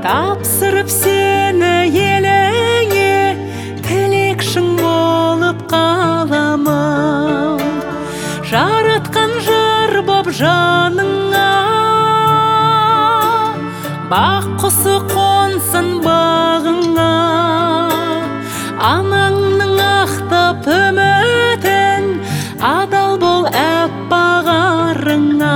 тапсырып сені еліңе, тілекшің болып қаламын. Жаратқан жар боп жаныңа, бақ құсы қонсын бағыңа. Анаңның ақтап үмітін, адал бол әппақ арыңа.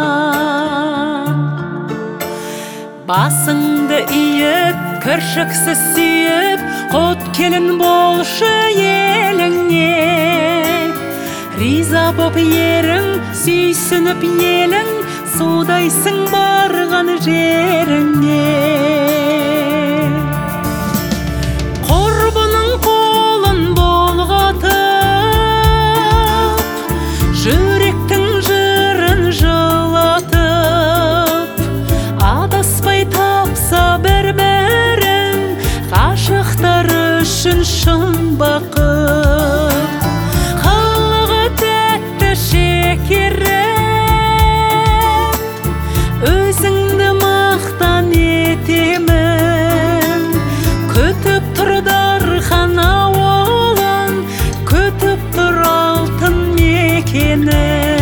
Басыңды иіп, кіршіксіз сүйіп, құт келін болшы еліңе. Риза боп ерің, сүйсініп елің, судайсың барған жеріңе. Құрбының қолын болғатып, жүректің жырын жылатып, адаспай тапса бір-бірін, ғашықтар үшін шын бақыт. Қылығы тәтті шекерім, өзіңді мақтан етемін. Күтіп тұр дархан ауылын, күтіп тұр алтын мекенін.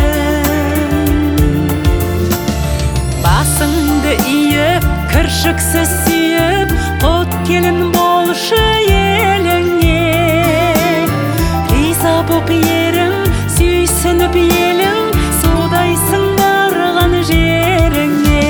Басыңды иіп, кіршіксіз сүйіп, құт келін болшы еліңе. Риза боп ерің, сүйсініп елің, судайсың барған жеріңе.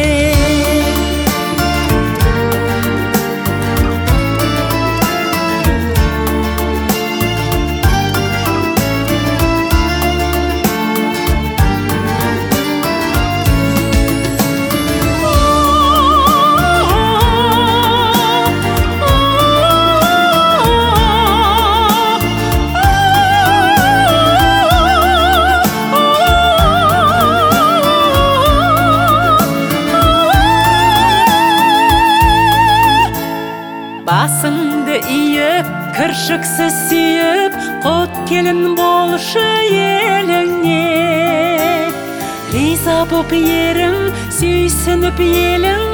Басыңды иіп, кіршіксіз сүйіп, құт келін болшы еліңе. Риза боп ерің, сүйсініп елің,